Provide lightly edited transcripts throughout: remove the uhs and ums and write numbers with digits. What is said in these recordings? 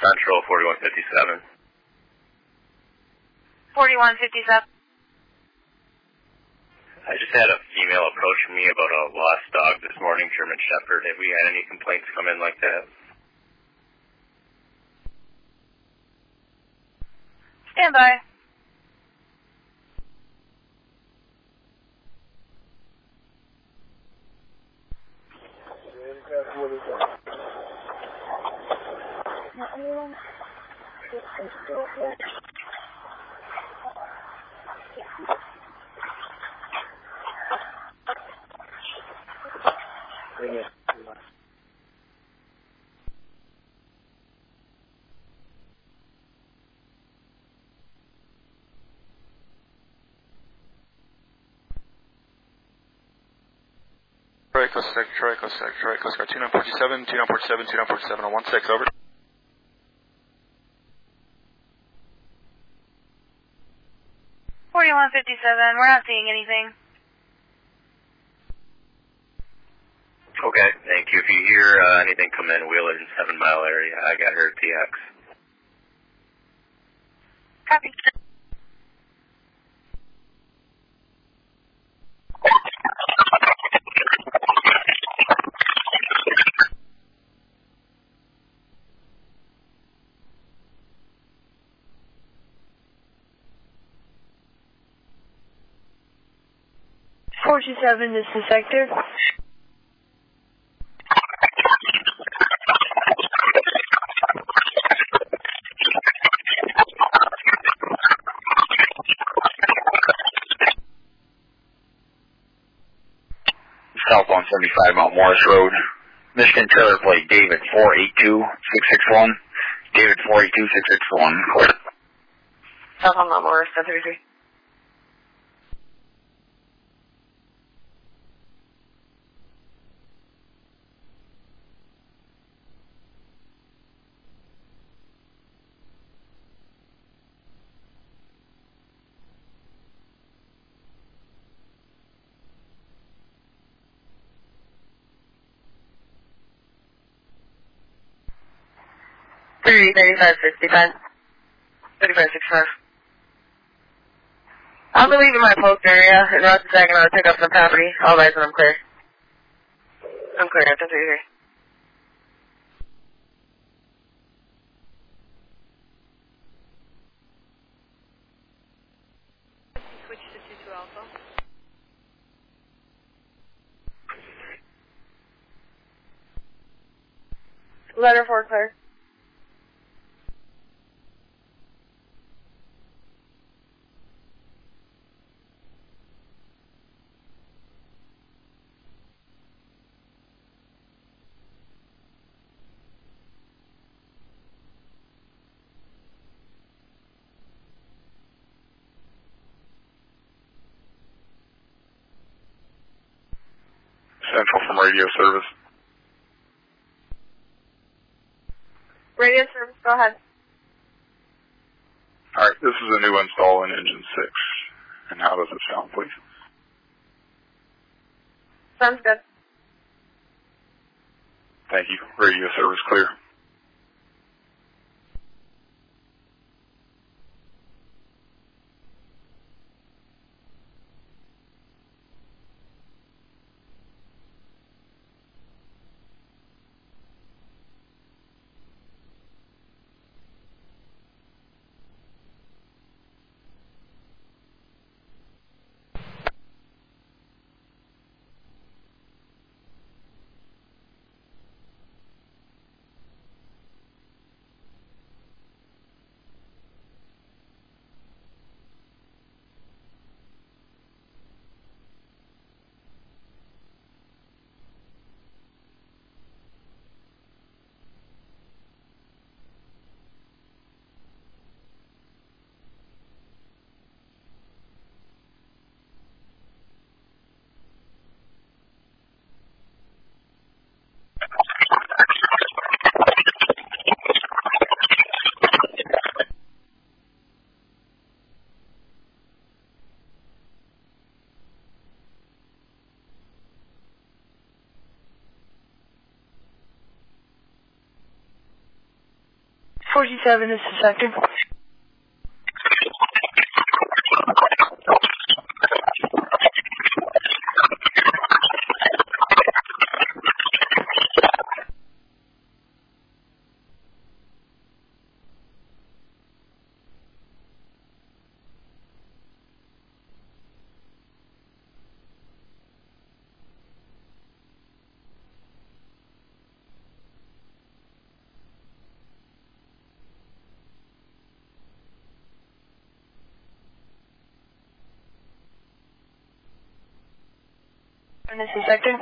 Central, 4157. 4157. I just had a female approaching me about a lost dog this morning, German Shepherd. Have we had any complaints come in like that? Stand by. Troy Coast Guard 2947, 2947, 2947 on 16, over. We're not seeing anything. Okay, thank you. If you hear anything come in Wheeler in 7 Mile area, I got her at TX. Copy. Seven, this is Sector. South 175 Mount Morris Road. Michigan Trailer Plate, David 482661. David 482661. South on Mount Morris, 733. $35.65. $35.65. I'll be leaving my post area in Rochester Saginaw to pick up some property. All right, when I'm clear. I'm clear. 1033. Switch to 22 Alpha. Letter 4 clear. Central from radio service. Radio service, go ahead. Alright, this is a new install in Engine 6. And how does it sound, please? Sounds good. Thank you. Radio service clear. 47, this is Sector. And this is Sector.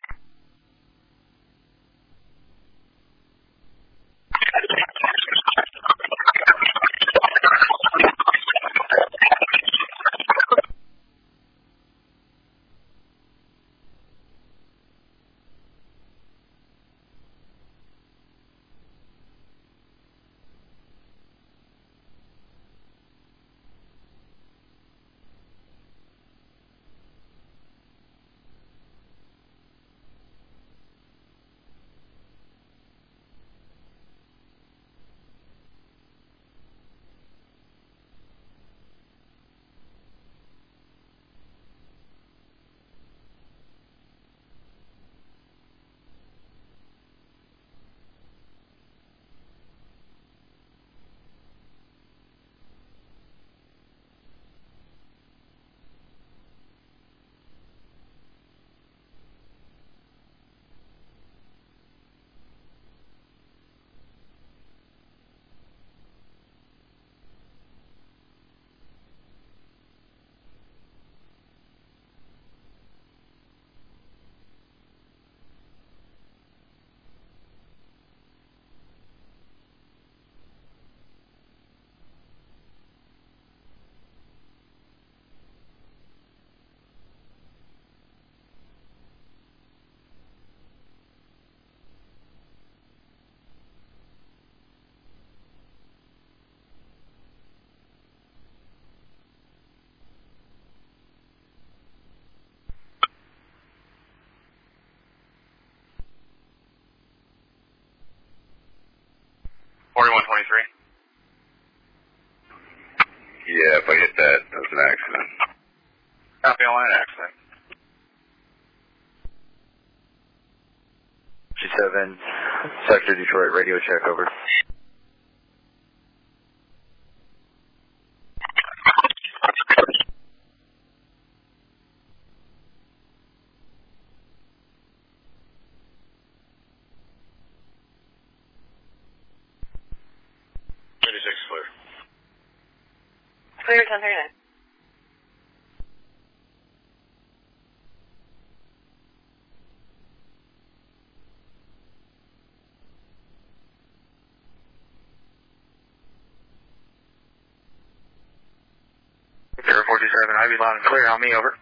Yeah, if I hit that, that was an accident. Copy on an accident. G7, Sector Detroit, radio check, over. Clear 1039. Sector 47, Ivy loud and clear. On me, over.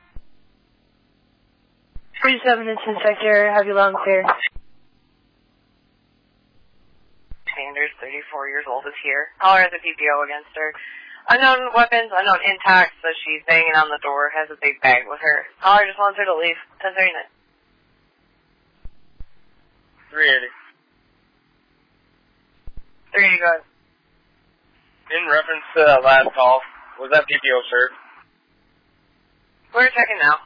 47, this is Sector. Have you loud and clear. Sanders, 34 years old, is here. Caller has a PPO against her. Unknown weapons, unknown intact, so she's banging on the door, has a big bag with her. Caller just wants her to leave. 1039. 380. 380, go ahead. In reference to that last call, was that PPO served? We're checking now.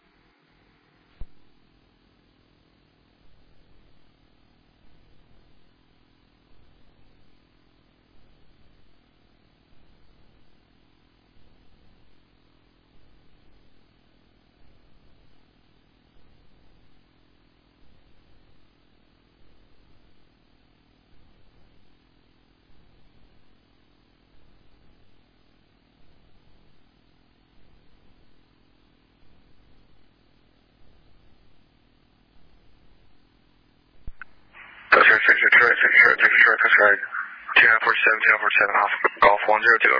Detroit, Coast Guard, 2947, off Golf 102.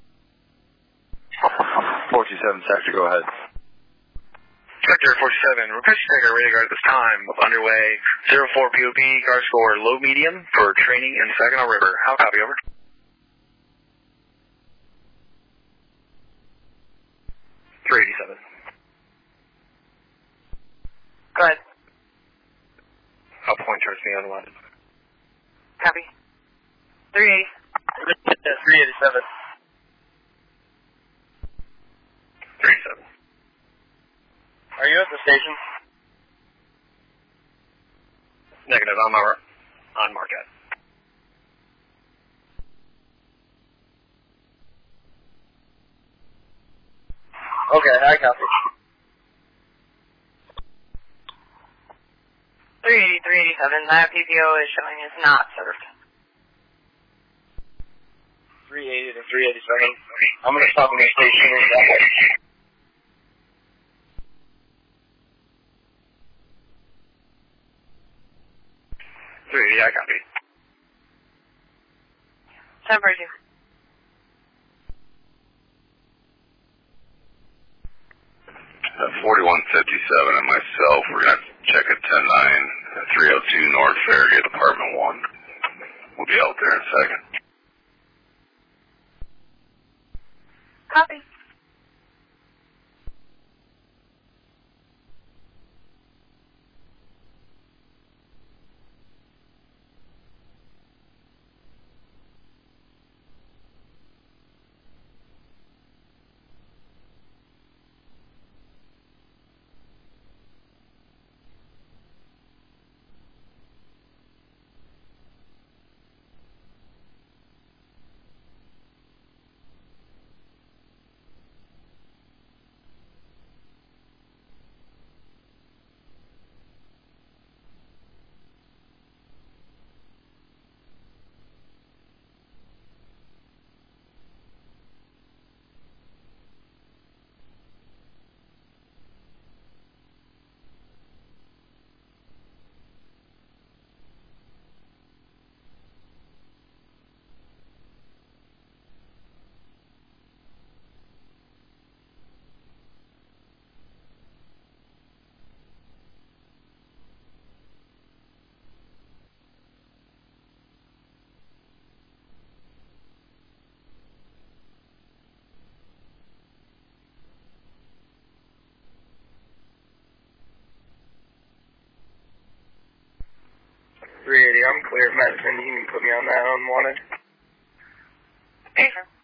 47, Sector, go ahead. Sector 47, request to take our radar guard at this time. Underway, 04 POP, guard score low medium for training in Saginaw River. How copy, over? .387. Go ahead. I'll point towards me on the left. Copy. 380. 387. 37. Are you at the station? Negative. I'm on Marquette. Okay, I copy. 380, 387, that PPO is showing is not served. 380 to 387. I'm going to stop in the station. 380, I copy. 1042. At 4157 and myself, we're going to check at 10-9, 302 North Farragut, Apartment 1. We'll be out there in a second. Copy. I'm clear, Madison. You can put me on that unwanted. Okay, sir.